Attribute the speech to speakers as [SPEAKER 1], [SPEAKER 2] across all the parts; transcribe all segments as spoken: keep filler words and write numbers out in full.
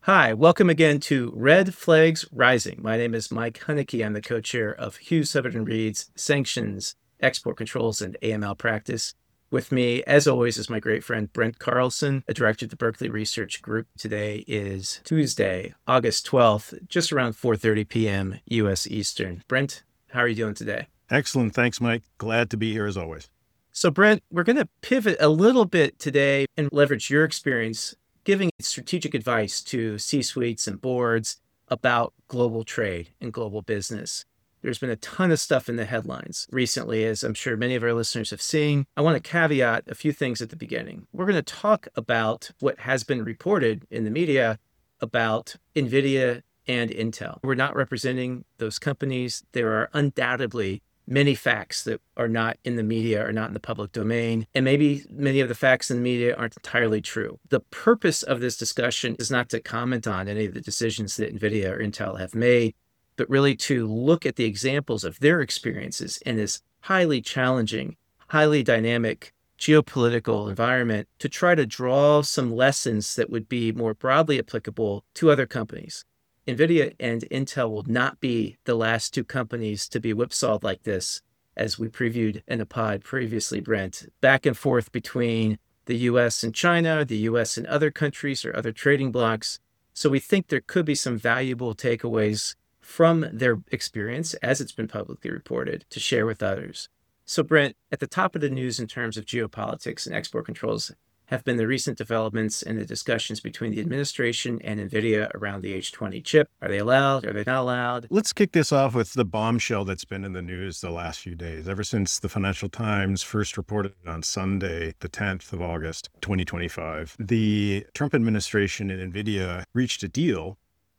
[SPEAKER 1] Hi, welcome again to Red Flags Rising. My name is Mike Hunnicky. I'm the co-chair of Hughes Sutherland Reed's Sanctions, Export Controls, and A M L Practice. With me, as always, is my great friend Brent Carlson, a director at the Berkeley Research Group. Today is Tuesday, August twelfth, just around four thirty p.m. U S Eastern. Brent, how are you doing today?
[SPEAKER 2] Excellent. Thanks, Mike. Glad to be here as always.
[SPEAKER 1] So, Brent, we're going to pivot a little bit today and leverage your experience giving strategic advice to C-suites and boards about global trade and global business. There's been a ton of stuff in the headlines recently, as I'm sure many of our listeners have seen. I want to caveat a few things at the beginning. We're going to talk about what has been reported in the media about NVIDIA and Intel. We're not representing those companies. There are undoubtedly many facts that are not in the media or not in the public domain. And maybe many of the facts in the media aren't entirely true. The purpose of this discussion is not to comment on any of the decisions that NVIDIA or Intel have made, but really to look at the examples of their experiences in this highly challenging, highly dynamic geopolitical environment to try to draw some lessons that would be more broadly applicable to other companies. NVIDIA and Intel will not be the last two companies to be whipsawed like this, as we previewed in a pod previously, Brent, back and forth between the U S and China, the U S and other countries or other trading blocs. So we think there could be some valuable takeaways from their experience, as it's been publicly reported, to share with others. So Brent, at the top of the news in terms of geopolitics and export controls have been the recent developments in the discussions between the administration and NVIDIA around the H twenty chip. Are they allowed? Are they not allowed?
[SPEAKER 2] Let's kick this off with the bombshell that's been in the news the last few days, ever since the Financial Times first reported on Sunday, the tenth of August, twenty twenty-five. The Trump administration and NVIDIA reached a deal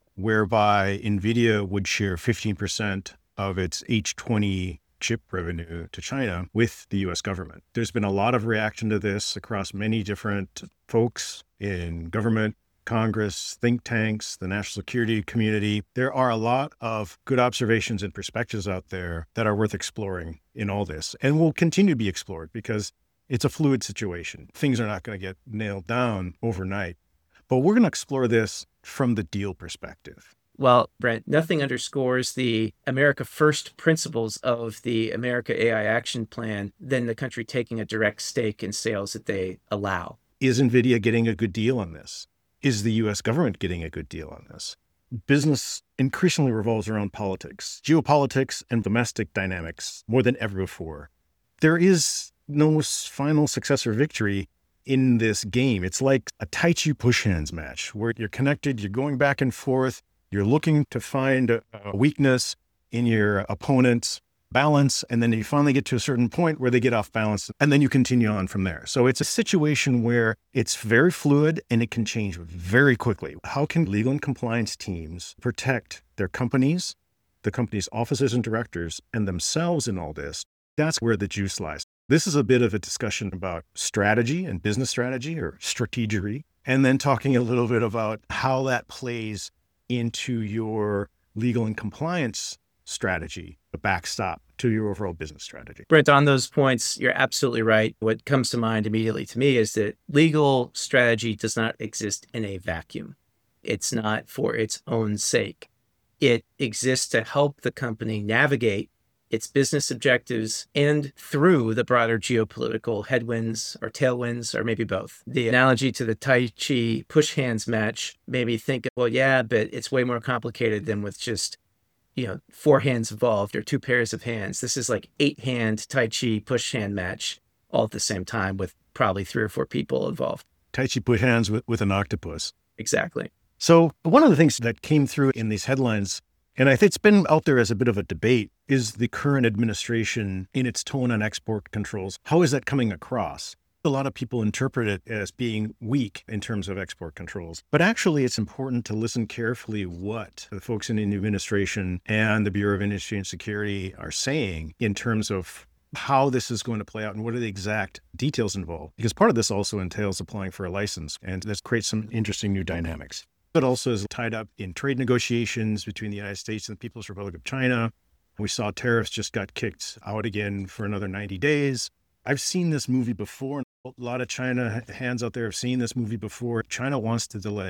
[SPEAKER 2] whereby NVIDIA would share fifteen percent of its H twenty chip revenue to China with the U S government. There's been a lot of reaction to this across many different folks in government, Congress, think tanks, the national security community. There are a lot of good observations and perspectives out there that are worth exploring in all this and will continue to be explored because it's a fluid situation. Things are not going to get nailed down overnight, but we're going to explore this from the deal perspective.
[SPEAKER 1] Well, Brent, nothing underscores the America First principles of the America A I Action Plan than the country taking a direct stake in sales that they allow.
[SPEAKER 2] Is NVIDIA getting a good deal on this? Is the U S government getting a good deal on this? Business increasingly revolves around politics, geopolitics, and domestic dynamics more than ever before. There is no final success or victory in this game. It's like a Tai Chi push hands match where you're connected, you're going back and forth. You're looking to find a, a weakness in your opponent's balance, and then you finally get to a certain point where they get off balance, and then you continue on from there. So it's a situation where it's very fluid and it can change very quickly. How can legal and compliance teams protect their companies, the company's officers and directors, and themselves in all this? That's where the juice lies. This is a bit of a discussion about strategy and business strategy or strategery, and then talking a little bit about how that plays into your legal and compliance strategy, a backstop to your overall business strategy.
[SPEAKER 1] Brent, on those points, you're absolutely right. What comes to mind immediately to me is that legal strategy does not exist in a vacuum. It's not for its own sake. It exists to help the company navigate its business objectives and through the broader geopolitical headwinds or tailwinds, or maybe both. The analogy to the Tai Chi push hands match made me think, well, yeah, but it's way more complicated than with just, you know, four hands involved or two pairs of hands. This is like eight hand Tai Chi push hand match all at the same time with probably three or four people involved.
[SPEAKER 2] Tai Chi push hands with, with an octopus.
[SPEAKER 1] Exactly.
[SPEAKER 2] So one of the things that came through in these headlines, and I think it's been out there as a bit of a debate, is the current administration in its tone on export controls. How is that coming across? A lot of people interpret it as being weak in terms of export controls. But actually, it's important to listen carefully what the folks in the administration and the Bureau of Industry and Security are saying in terms of how this is going to play out and what are the exact details involved. Because part of this also entails applying for a license, and this creates some interesting new dynamics. It also is tied up in trade negotiations between the United States and the People's Republic of China. We saw tariffs just got kicked out again for another ninety days. I've seen this movie before. A lot of China hands out there have seen this movie before. China wants to delay.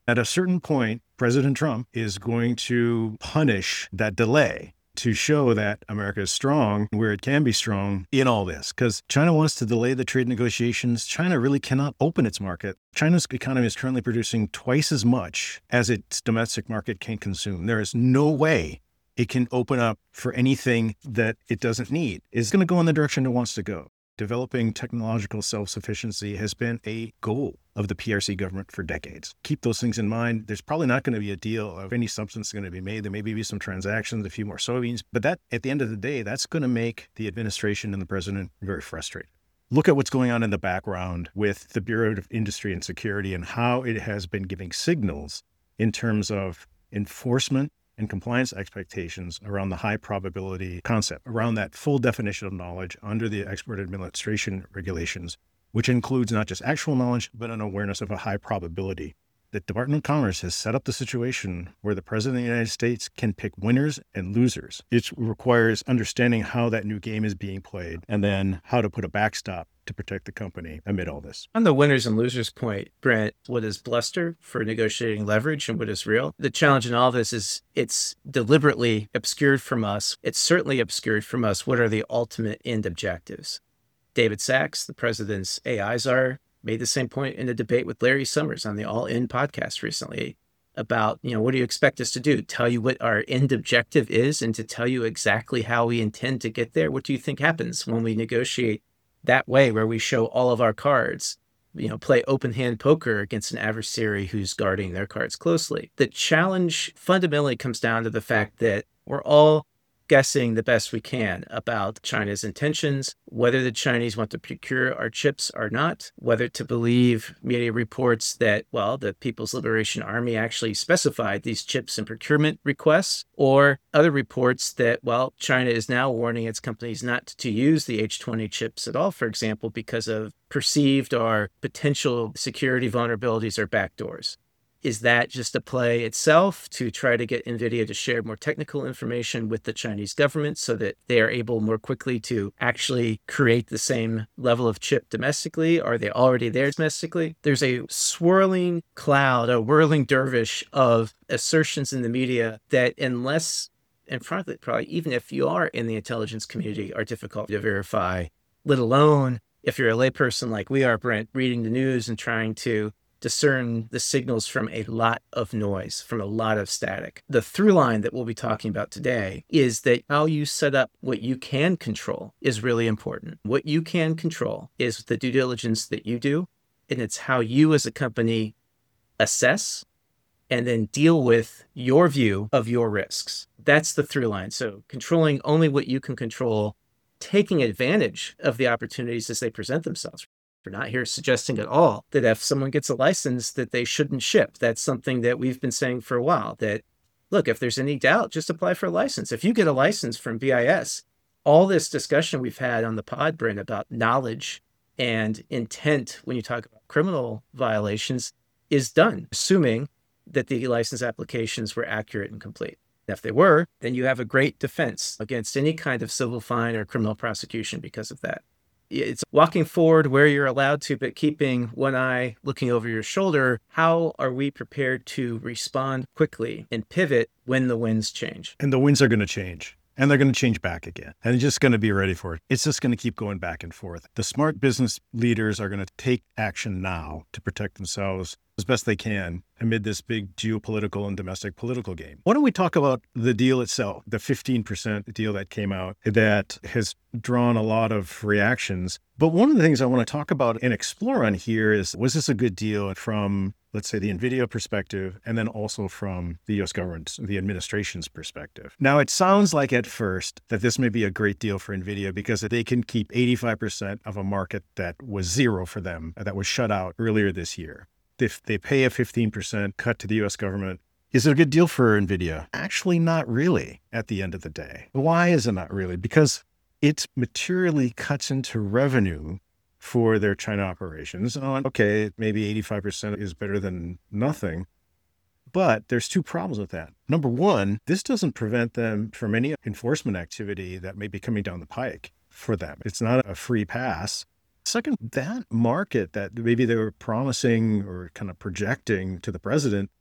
[SPEAKER 2] At a certain point, President Trump is going to punish that delay to show that America is strong where it can be strong in all this. Because China wants to delay the trade negotiations. China really cannot open its market. China's economy is currently producing twice as much as its domestic market can consume. There is no way it can open up for anything that it doesn't need. It's going to go in the direction it wants to go. Developing technological self-sufficiency has been a goal of the P R C government for decades. Keep those things in mind. There's probably not going to be a deal of any substance going to be made. There may be some transactions, a few more soybeans, but that, at the end of the day, that's going to make the administration and the president very frustrated. Look at what's going on in the background with the Bureau of Industry and Security and how it has been giving signals in terms of enforcement and compliance expectations around the high probability concept, around that full definition of knowledge under the export administration regulations, which includes not just actual knowledge, but an awareness of a high probability. The Department of Commerce has set up the situation where the President of the United States can pick winners and losers. It requires understanding how that new game is being played and then how to put a backstop to protect the company amid all this.
[SPEAKER 1] On the winners and losers point, Brent, what is bluster for negotiating leverage and what is real? The challenge in all this is it's deliberately obscured from us. It's certainly obscured from us what are the ultimate end objectives. David Sachs, the president's A I czar, made the same point in a debate with Larry Summers on the All In podcast recently about, you know, what do you expect us to do? Tell you what our end objective is and to tell you exactly how we intend to get there? What do you think happens when we negotiate that way, where we show all of our cards, you know, play open hand poker against an adversary who's guarding their cards closely? The challenge fundamentally comes down to the fact that we're all guessing the best we can about China's intentions, whether the Chinese want to procure our chips or not, whether to believe media reports that, well, the People's Liberation Army actually specified these chips in procurement requests, or other reports that, well, China is now warning its companies not to use the H twenty chips at all, for example, because of perceived or potential security vulnerabilities or backdoors. Is that just a play itself to try to get NVIDIA to share more technical information with the Chinese government so that they are able more quickly to actually create the same level of chip domestically? Are they already there domestically? There's a swirling cloud, a whirling dervish of assertions in the media that, unless, and frankly, probably even if you are in the intelligence community, are difficult to verify, let alone if you're a layperson like we are, Brent, reading the news and trying to discern the signals from a lot of noise, from a lot of static. The through line that we'll be talking about today is that how you set up what you can control is really important. What you can control is the due diligence that you do, and it's how you as a company assess and then deal with your view of your risks. That's the through line. So controlling only what you can control, taking advantage of the opportunities as they present themselves. We're not here suggesting at all that if someone gets a license that they shouldn't ship. That's something that we've been saying for a while, that, look, if there's any doubt, just apply for a license. If you get a license from B I S, all this discussion we've had on the pod, Brent, about knowledge and intent when you talk about criminal violations is done, assuming that the license applications were accurate and complete. If they were, then you have a great defense against any kind of civil fine or criminal prosecution because of that. It's walking forward where you're allowed to, but keeping one eye looking over your shoulder. How are we prepared to respond quickly and pivot when the winds change?
[SPEAKER 2] And the winds are going to change. And they're going to change back again. And they're just going to be ready for it. It's just going to keep going back and forth. The smart business leaders are going to take action now to protect themselves as best they can amid this big geopolitical and domestic political game. Why don't we talk about the deal itself, the fifteen percent deal that came out that has drawn a lot of reactions. But one of the things I want to talk about and explore on here is, was this a good deal from, let's say, the NVIDIA perspective, and then also from the U S government's, the administration's perspective? Now, it sounds like at first that this may be a great deal for NVIDIA because they can keep eighty-five percent of a market that was zero for them, that was shut out earlier this year. If they pay a fifteen percent cut to the U S government, is it a good deal for NVIDIA? Actually, not really at the end of the day. Why is it not really? Because it materially cuts into revenue for their China operations. And okay, maybe eighty-five percent is better than nothing, but there's two problems with that. Number one, this doesn't prevent them from any enforcement activity that may be coming down the pike for them. It's not a free pass. Second, that market that maybe they were promising or kind of projecting to the president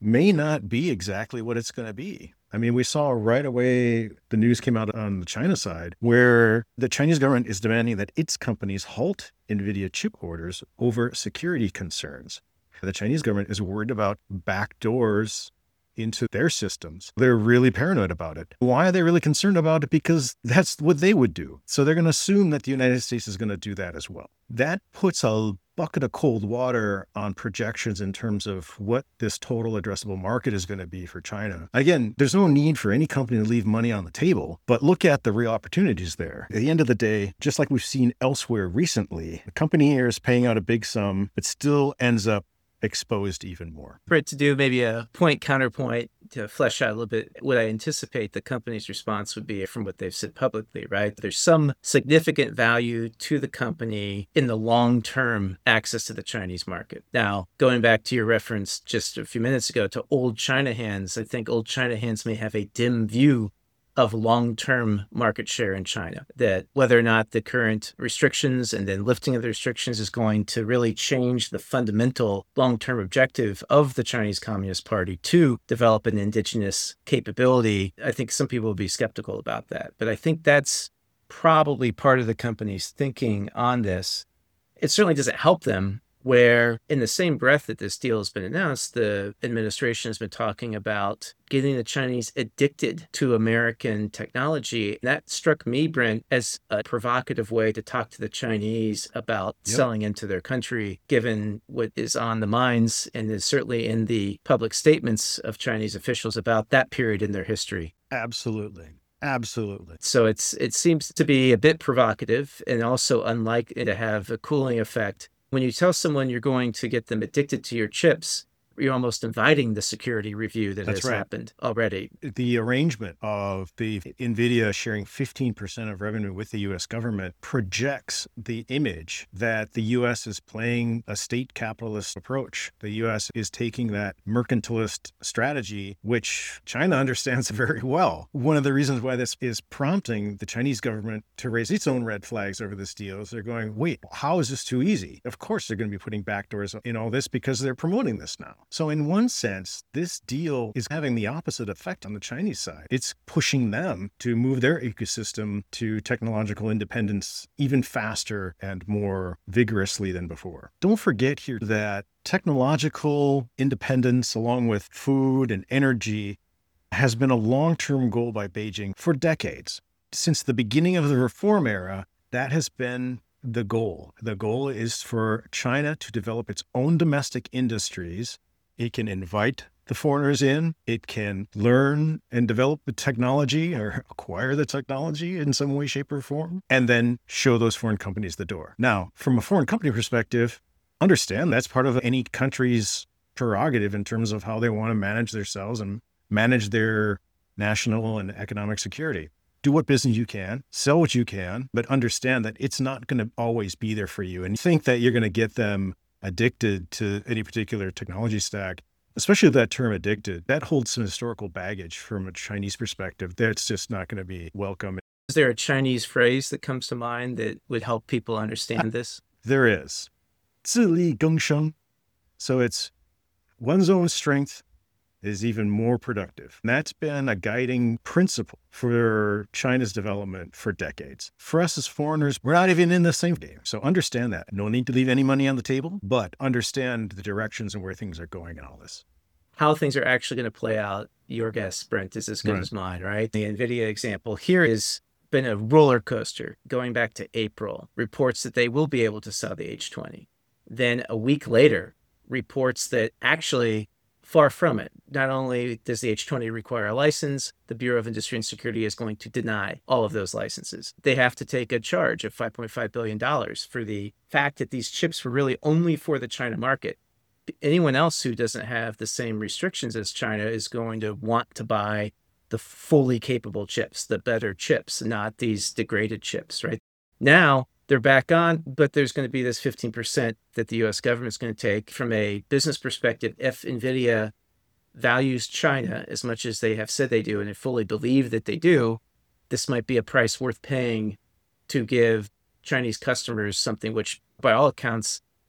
[SPEAKER 2] may not be exactly what it's going to be. I mean, we saw right away the news came out on the China side where the Chinese government is demanding that its companies halt NVIDIA chip orders over security concerns. The Chinese government is worried about backdoors into their systems. They're really paranoid about it. Why are they really concerned about it? Because that's what they would do. So they're going to assume that the United States is going to do that as well. That puts a bucket of cold water on projections in terms of what this total addressable market is going to be for China. Again, there's no need for any company to leave money on the table, but look at the real opportunities there. At the end of the day, just like we've seen elsewhere recently, the company here is paying out a big sum, but still ends up exposed even more.
[SPEAKER 1] For it to do maybe a point counterpoint to flesh out a little bit what I anticipate the company's response would be from what they've said publicly, right? There's some significant value to the company in the long-term access to the Chinese market. Now, going back to your reference just a few minutes ago to old China hands, I think old China hands may have a dim view of long-term market share in China, that whether or not the current restrictions and then lifting of the restrictions is going to really change the fundamental long-term objective of the Chinese Communist Party to develop an indigenous capability. I think some people will be skeptical about that, but I think that's probably part of the company's thinking on this. It certainly doesn't help them where in the same breath that this deal has been announced, the administration has been talking about getting the Chinese addicted to American technology. That struck me, Brent, as a provocative way to talk to the Chinese about yep. selling into their country, given what is on the minds and is certainly in the public statements of Chinese officials about that period in their history.
[SPEAKER 2] Absolutely. Absolutely.
[SPEAKER 1] So it's it seems to be a bit provocative and also unlikely to have a cooling effect. When you tell someone you're going to get them addicted to your chips, you're almost inviting the security review that
[SPEAKER 2] That's
[SPEAKER 1] has
[SPEAKER 2] right.
[SPEAKER 1] happened already.
[SPEAKER 2] The arrangement of the NVIDIA sharing fifteen percent of revenue with the U S government projects the image that the U S is playing a state capitalist approach. The U S is taking that mercantilist strategy, which China understands very well. One of the reasons why this is prompting the Chinese government to raise its own red flags over this deal is they're going, wait, how is this too easy? Of course, they're going to be putting backdoors in all this because they're promoting this now. So in one sense, this deal is having the opposite effect on the Chinese side. It's pushing them to move their ecosystem to technological independence even faster and more vigorously than before. Don't forget here that technological independence, along with food and energy, has been a long-term goal by Beijing for decades. Since the beginning of the reform era, that has been the goal. The goal is for China to develop its own domestic industries. It can invite the foreigners in. It can learn and develop the technology or acquire the technology in some way, shape, or form, and then show those foreign companies the door. Now, from a foreign company perspective, understand that's part of any country's prerogative in terms of how they want to manage themselves and manage their national and economic security. Do what business you can, sell what you can, but understand that it's not going to always be there for you. And think that you're going to get them addicted to any particular technology stack, especially that term addicted, that holds some historical baggage from a Chinese perspective. That's just not going to be welcome.
[SPEAKER 1] Is there a Chinese phrase that comes to mind that would help people understand this?
[SPEAKER 2] There is. 自力更生. So it's one's own strength is even more productive. And that's been a guiding principle for China's development for decades. For us as foreigners, we're not even in the same game. So understand that. No need to leave any money on the table, but understand the directions and where things are going in all this.
[SPEAKER 1] How things are actually going to play out, your guess, Brent, is as good
[SPEAKER 2] Right.
[SPEAKER 1] as mine, right? The NVIDIA example here has been a roller coaster going back to April. Reports that they will be able to sell the H twenty. Then a week later, reports that actually far from it. Not only does the H twenty require a license, the Bureau of Industry and Security is going to deny all of those licenses. They have to take a charge of five point five billion dollars for the fact that these chips were really only for the China market. Anyone else who doesn't have the same restrictions as China is going to want to buy the fully capable chips, the better chips, not these degraded chips, right? Now, they're back on, but there's going to be this fifteen percent that the U S government's going to take. From a business perspective, if NVIDIA values China as much as they have said they do, and they fully believe that they do, this might be a price worth paying to give Chinese customers something which, by all accounts,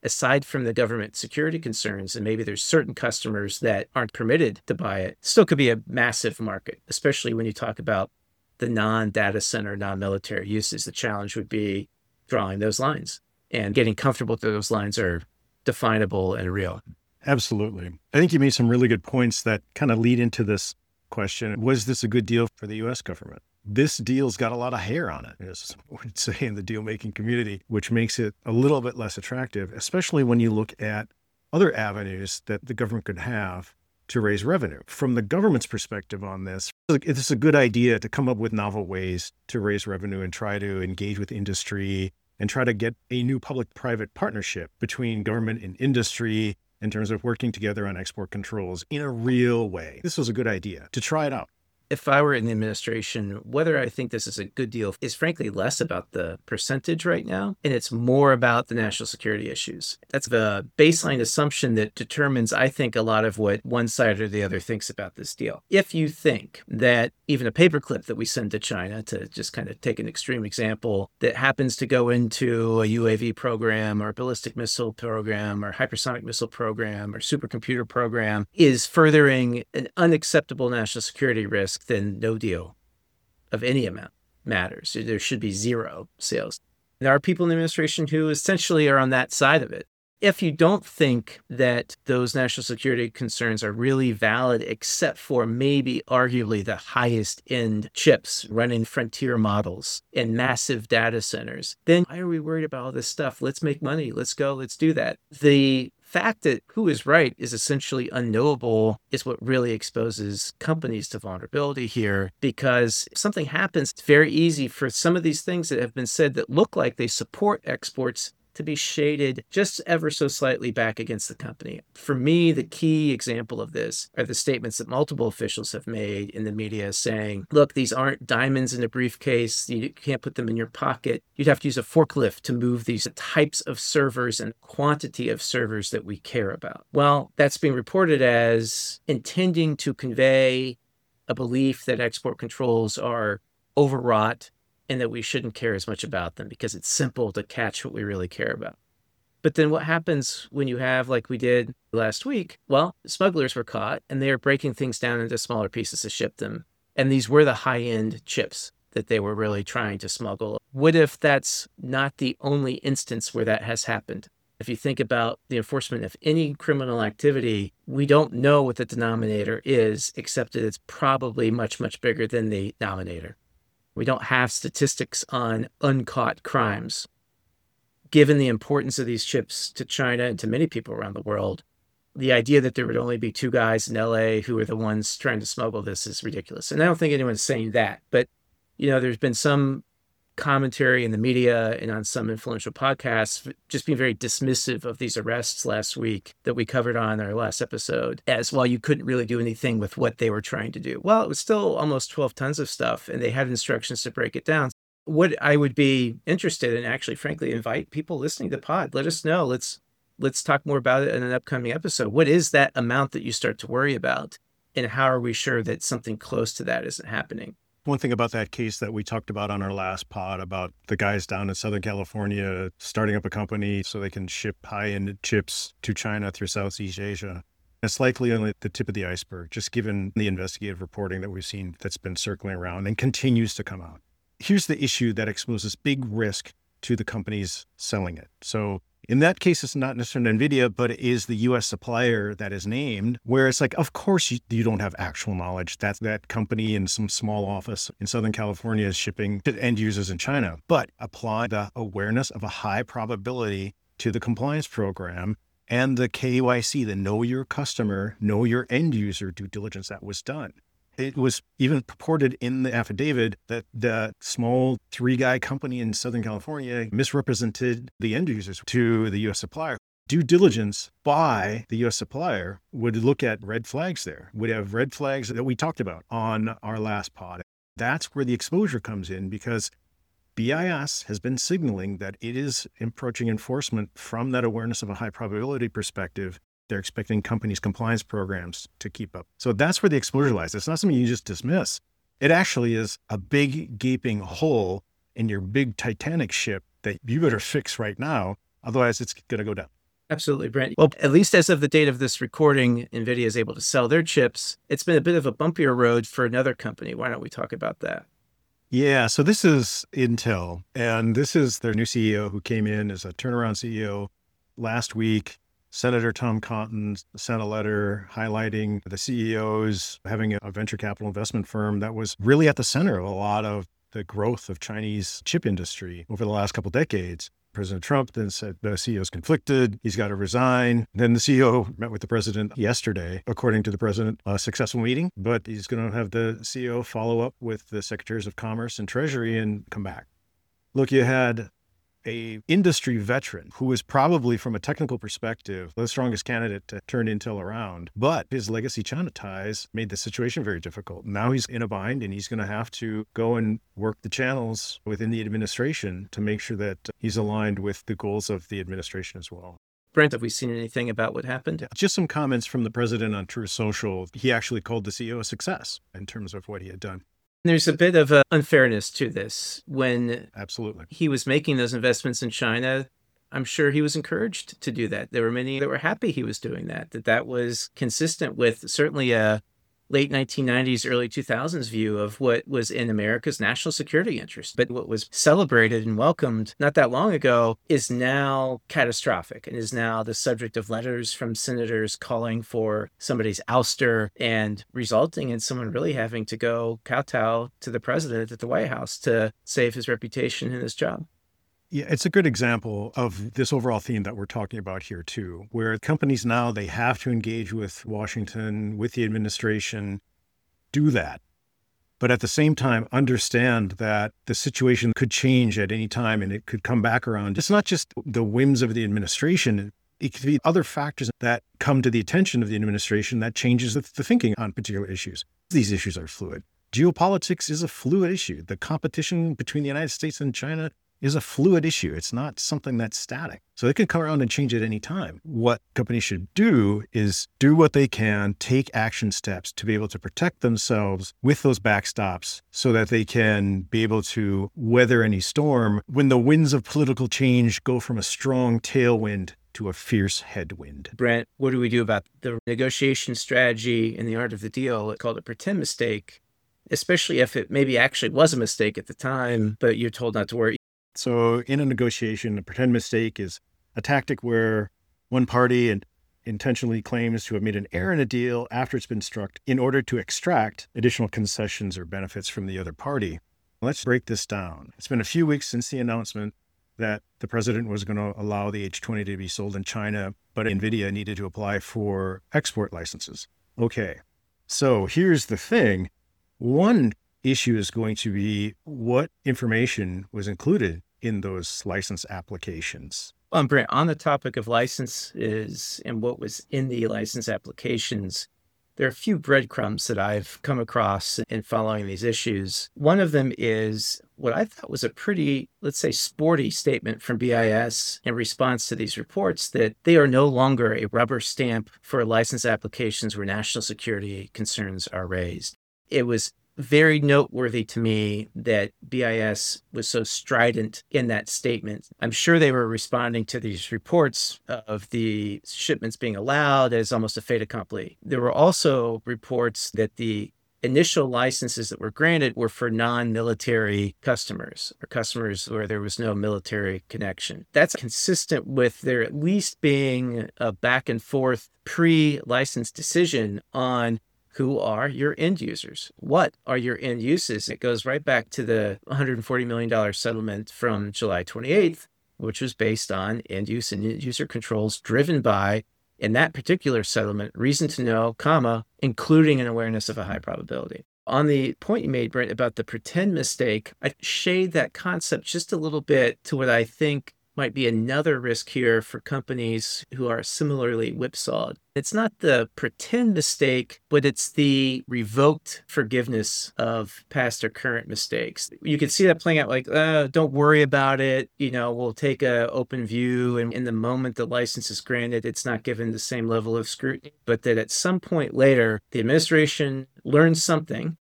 [SPEAKER 1] aside from the government security concerns, and maybe there's certain customers that aren't permitted to buy it, still could be a massive market, especially when you talk about the non-data center, non-military uses. The challenge would be drawing those lines and getting comfortable that those lines are definable and real.
[SPEAKER 2] Absolutely. I think you made some really good points that kind of lead into this question. Was this a good deal for the U S government? This deal's got a lot of hair on it, as we would say in the deal-making community, which makes it a little bit less attractive, especially when you look at other avenues that the government could have to raise revenue. From the government's perspective on this, it's a good idea to come up with novel ways to raise revenue and try to engage with industry and try to get a new public-private partnership between government and industry in terms of working together on export controls in a real way. This was a good idea to try it out.
[SPEAKER 1] If I were in the administration, whether I think this is a good deal is frankly less about the percentage right now, and it's more about the national security issues. That's the baseline assumption that determines, I think, a lot of what one side or the other thinks about this deal. If you think that even a paperclip that we send to China, to just kind of take an extreme example, that happens to go into a U A V program or a ballistic missile program or hypersonic missile program or supercomputer program, is furthering an unacceptable national security risk, then no deal of any amount matters. There should be zero sales. There are people in the administration who essentially are on that side of it. If you don't think that those national security concerns are really valid, except for maybe arguably the highest end chips running frontier models and massive data centers, then why are we worried about all this stuff? Let's make money. Let's go. Let's do that. The fact that who is right is essentially unknowable is what really exposes companies to vulnerability here, because if something happens, it's very easy for some of these things that have been said that look like they support exports to be shaded just ever so slightly back against the company. For me, the key example of this are the statements that multiple officials have made in the media saying, look, these aren't diamonds in a briefcase. You can't put them in your pocket. You'd have to use a forklift to move these types of servers and quantity of servers that we care about. Well, that's being reported as intending to convey a belief that export controls are overwrought and that we shouldn't care as much about them because it's simple to catch what we really care about. But then what happens when you have, like we did last week? Well, smugglers were caught and they are breaking things down into smaller pieces to ship them. And these were the high-end chips that they were really trying to smuggle. What if that's not the only instance where that has happened? If you think about the enforcement of any criminal activity, we don't know what the denominator is, except that it's probably much, much bigger than the denominator. We don't have statistics on uncaught crimes. Given the importance of these chips to China and to many people around the world, the idea that there would only be two guys in L A who are the ones trying to smuggle this is ridiculous. And I don't think anyone's saying that. But, you know, there's been some commentary in the media and on some influential podcasts just being very dismissive of these arrests last week that we covered on our last episode, as well, you couldn't really do anything with what they were trying to do. Well, it was still almost twelve tons of stuff, and they had instructions to break it down. What I would be interested in, actually, frankly, invite people listening to the pod. Let us know. Let's let's talk more about it in an upcoming episode. What is that amount that you start to worry about, and how are we sure that something close to that isn't happening?
[SPEAKER 2] One thing about that case that we talked about on our last pod about the guys down in Southern California starting up a company so they can ship high-end chips to China through Southeast Asia. It's likely only the tip of the iceberg, just given the investigative reporting that we've seen that's been circling around and continues to come out. Here's the issue that exposes big risk to the companies selling it. So in that case, it's not necessarily NVIDIA, but it is the U S supplier that is named, where it's like, of course, you, you don't have actual knowledge that that company in some small office in Southern California is shipping to end users in China. But apply the awareness of a high probability to the compliance program and the K Y C, the know your customer, know your end user due diligence that was done. It was even purported in the affidavit that the small three-guy company in Southern California misrepresented the end users to the U S supplier. Due diligence by the U S supplier would look at red flags there, would have red flags that we talked about on our last pod. That's where the exposure comes in, because B I S has been signaling that it is approaching enforcement from that awareness of a high probability perspective. They're expecting companies' compliance programs to keep up. So that's where the exposure lies. It's not something you just dismiss. It actually is a big gaping hole in your big Titanic ship that you better fix right now. Otherwise, it's going to go down.
[SPEAKER 1] Absolutely, Brent. Well, at least as of the date of this recording, NVIDIA is able to sell their chips. It's been a bit of a bumpier road for another company. Why don't we talk about that?
[SPEAKER 2] Yeah, so this is Intel, and this is their new C E O who came in as a turnaround C E O last week. Senator Tom Cotton sent a letter highlighting the C E Os having a venture capital investment firm that was really at the center of a lot of the growth of Chinese chip industry over the last couple of decades. President Trump then said the C E O is conflicted. He's got to resign. Then the C E O met with the president yesterday, according to the president, a successful meeting, but he's going to have the C E O follow up with the secretaries of commerce and treasury and come back. Look, you had a industry veteran who was probably, from a technical perspective, the strongest candidate to turn Intel around. But his legacy China ties made the situation very difficult. Now he's in a bind, and he's going to have to go and work the channels within the administration to make sure that he's aligned with the goals of the administration as well.
[SPEAKER 1] Brent, have we seen anything about what happened?
[SPEAKER 2] Just some comments from the president on Truth Social. He actually called the C E O a success in terms of what he had done.
[SPEAKER 1] There's a bit of a unfairness to this. When
[SPEAKER 2] Absolutely.
[SPEAKER 1] he was making those investments in China, I'm sure he was encouraged to do that. There were many that were happy he was doing that, that that was consistent with certainly a late nineteen nineties, early two thousands view of what was in America's national security interest. But what was celebrated and welcomed not that long ago is now catastrophic and is now the subject of letters from senators calling for somebody's ouster and resulting in someone really having to go kowtow to the president at the White House to save his reputation and his job.
[SPEAKER 2] Yeah, it's a good example of this overall theme that we're talking about here too, where companies now, they have to engage with Washington, with the administration, do that. But at the same time, understand that the situation could change at any time and it could come back around. It's not just the whims of the administration. It could be other factors that come to the attention of the administration that changes the, the thinking on particular issues. These issues are fluid. Geopolitics is a fluid issue. The competition between the United States and China is a fluid issue. It's not something that's static. So it can come around and change at any time. What companies should do is do what they can, take action steps to be able to protect themselves with those backstops so that they can be able to weather any storm when the winds of political change go from a strong tailwind to a fierce headwind.
[SPEAKER 1] Brent, what do we do about the negotiation strategy in the art of the deal? It's called a pretend mistake, especially if it maybe actually was a mistake at the time, but you're told not to worry.
[SPEAKER 2] So in a negotiation, a pretend mistake is a tactic where one party intentionally claims to have made an error in a deal after it's been struck in order to extract additional concessions or benefits from the other party. Let's break this down. It's been a few weeks since the announcement that the president was going to allow the H twenty to be sold in China, but NVIDIA needed to apply for export licenses. Okay, so here's the thing. One issue is going to be what information was included in those license applications.
[SPEAKER 1] Well, Brent, on the topic of licenses and what was in the license applications, there are a few breadcrumbs that I've come across in following these issues. One of them is what I thought was a pretty, let's say, sporty statement from B I S in response to these reports that they are no longer a rubber stamp for license applications where national security concerns are raised. It was very noteworthy to me that B I S was so strident in that statement. I'm sure they were responding to these reports of the shipments being allowed as almost a fait accompli. There were also reports that the initial licenses that were granted were for non-military customers or customers where there was no military connection. That's consistent with there at least being a back and forth pre-license decision on who are your end users? What are your end uses? It goes right back to the one hundred forty million dollars settlement from July twenty-eighth, which was based on end use and end user controls driven by, in that particular settlement, reason to know, comma, including an awareness of a high probability. On the point you made, Brent, about the pretend mistake, I shade that concept just a little bit to what I think might be another risk here for companies who are similarly whipsawed. It's not the pretend mistake, but it's the revoked forgiveness of past or current mistakes. You can see that playing out like, uh, don't worry about it. You know, we'll take an open view. And in the moment the license is granted, it's not given the same level of scrutiny. But that at some point later, the administration learns something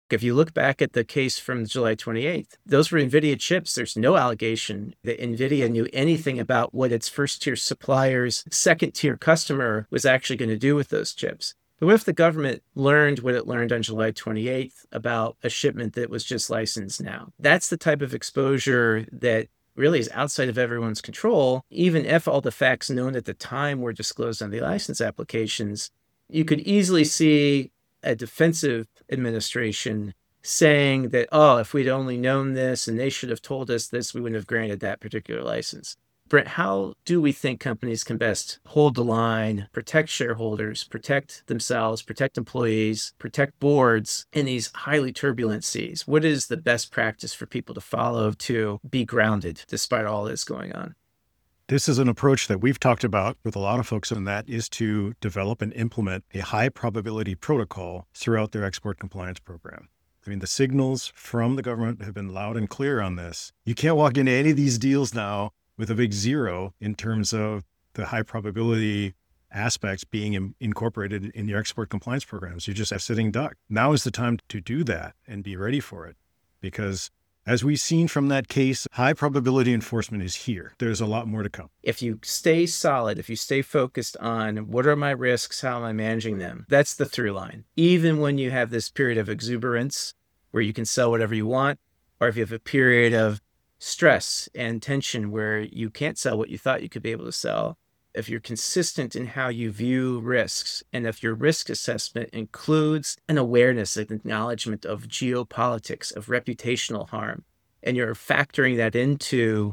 [SPEAKER 1] If you look back at the case from July twenty-eighth, those were NVIDIA chips. There's no allegation that NVIDIA knew anything about what its first-tier supplier's second-tier customer was actually going to do with those chips. But what if the government learned what it learned on July twenty-eighth about a shipment that was just licensed now? That's the type of exposure that really is outside of everyone's control. Even if all the facts known at the time were disclosed on the license applications, you could easily see a defensive administration saying that, oh, if we'd only known this and they should have told us this, we wouldn't have granted that particular license. Brent, how do we think companies can best hold the line, protect shareholders, protect themselves, protect employees, protect boards in these highly turbulent seas? What is the best practice for people to follow to be grounded despite all this going on?
[SPEAKER 2] This is an approach that we've talked about with a lot of folks, and that is to develop and implement a high probability protocol throughout their export compliance program. I mean, the signals from the government have been loud and clear on this. You can't walk into any of these deals now with a big zero in terms of the high probability aspects being in, incorporated in your export compliance programs. You're just a sitting duck. Now is the time to do that and be ready for it, because as we've seen from that case, high probability enforcement is here. There's a lot more to come.
[SPEAKER 1] If you stay solid, if you stay focused on what are my risks, how am I managing them, that's the through line. Even when you have this period of exuberance where you can sell whatever you want, or if you have a period of stress and tension where you can't sell what you thought you could be able to sell, if you're consistent in how you view risks, and if your risk assessment includes an awareness, an acknowledgement of geopolitics, of reputational harm, and you're factoring that into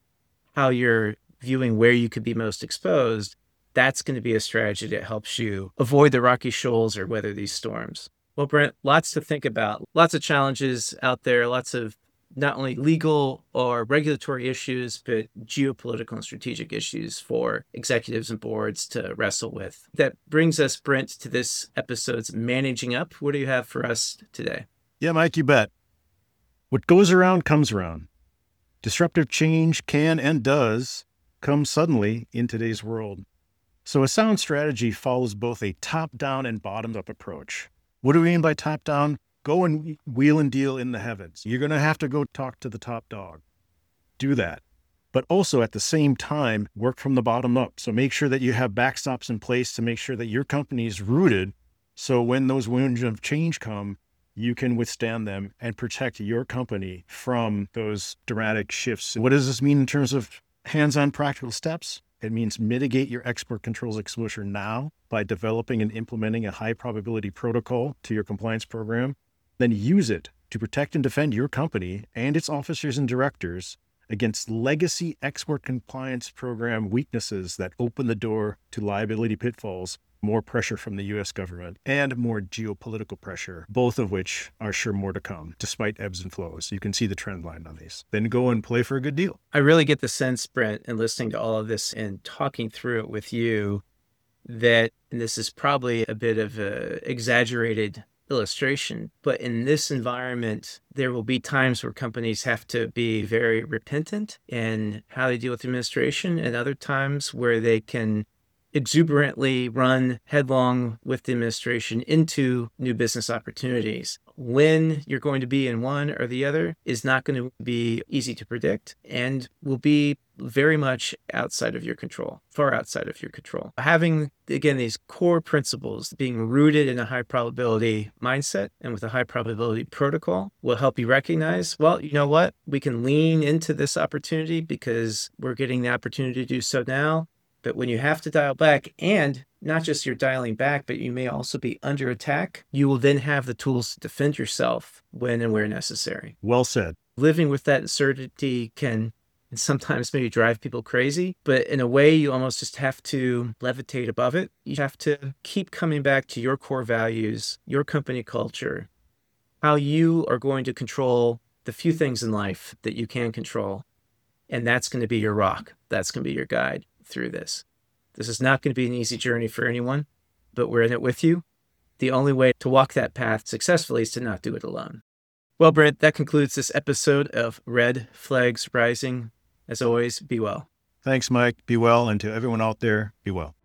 [SPEAKER 1] how you're viewing where you could be most exposed, that's going to be a strategy that helps you avoid the rocky shoals or weather these storms. Well, Brent, lots to think about, lots of challenges out there, lots of not only legal or regulatory issues, but geopolitical and strategic issues for executives and boards to wrestle with. That brings us, Brent, to this episode's Managing Up. What do you have for us today?
[SPEAKER 2] Yeah, Mike, you bet. What goes around comes around. Disruptive change can and does come suddenly in today's world. So a sound strategy follows both a top-down and bottom-up approach. What do we mean by top-down? Go and wheel and deal in the heavens. You're going to have to go talk to the top dog. Do that. But also at the same time, work from the bottom up. So make sure that you have backstops in place to make sure that your company is rooted. So when those winds of change come, you can withstand them and protect your company from those dramatic shifts. What does this mean in terms of hands-on practical steps? It means mitigate your export controls exposure now by developing and implementing a high probability protocol to your compliance program. Then use it to protect and defend your company and its officers and directors against legacy export compliance program weaknesses that open the door to liability pitfalls, more pressure from the U S government, and more geopolitical pressure, both of which are sure more to come, despite ebbs and flows. You can see the trend line on these. Then go and play for a good deal.
[SPEAKER 1] I really get the sense, Brent, in listening to all of this and talking through it with you, that, and this is probably a bit of an exaggerated illustration, but in this environment, there will be times where companies have to be very repentant in how they deal with administration, and other times where they can exuberantly run headlong with the administration into new business opportunities. When you're going to be in one or the other is not going to be easy to predict and will be very much outside of your control, far outside of your control. Having, again, these core principles being rooted in a high probability mindset and with a high probability protocol will help you recognize, well, you know what? We can lean into this opportunity because we're getting the opportunity to do so now. But when you have to dial back, and not just you're dialing back, but you may also be under attack, you will then have the tools to defend yourself when and where necessary.
[SPEAKER 2] Well said.
[SPEAKER 1] Living with that uncertainty can sometimes maybe drive people crazy, but in a way you almost just have to levitate above it. You have to keep coming back to your core values, your company culture, how you are going to control the few things in life that you can control. And that's going to be your rock. That's going to be your guide through this. This is not going to be an easy journey for anyone, but we're in it with you. The only way to walk that path successfully is to not do it alone. Well, Brent, that concludes this episode of Red Flags Rising. As always, be well.
[SPEAKER 2] Thanks, Mike. Be well. And to everyone out there, be well.